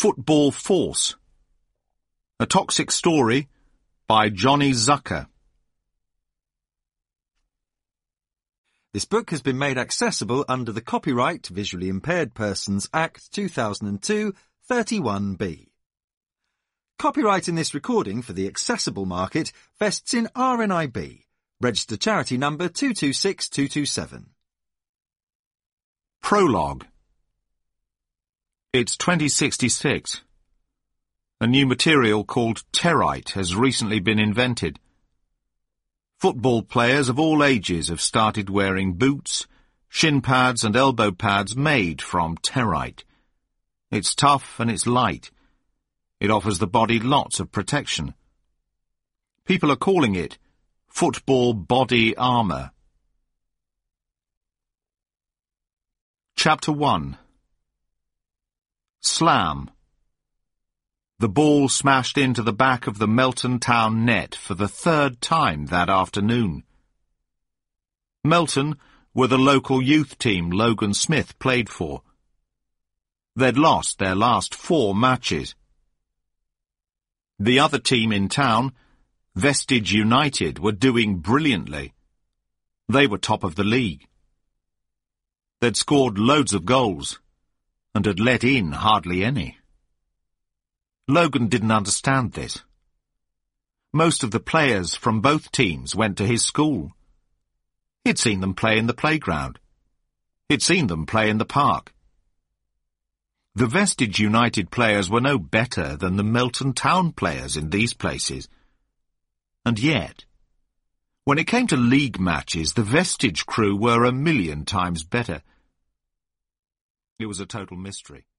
Football Force. A Toxic Story by Johnny Zucker. This book has been made accessible under the Copyright Visually Impaired Persons Act 2002 31B. Copyright in this recording for the accessible market vests in RNIB, registered charity number 226227. Prologue. It's 2066. A new material called Territe has recently been invented. Football players of all ages have started wearing boots, shin pads and elbow pads made from Territe. It's tough and it's light. It offers the body lots of protection. People are calling it football body armour. Chapter 1. Slam. The ball smashed into the back of the Melton Town net for the third time that afternoon. Melton were the local youth team Logan Smith played for. They'd lost their last 4 matches. The other team in town, Vestige United, were doing brilliantly. They were top of the league. They'd scored loads of goals and had let in hardly any. Logan didn't understand this. Most of the players from both teams went to his school. He'd seen them play in the playground. He'd seen them play in the park. The Vestige United players were no better than the Melton Town players in these places. And yet, when it came to league matches, the Vestige crew were 1,000,000 times better. It was a total mystery.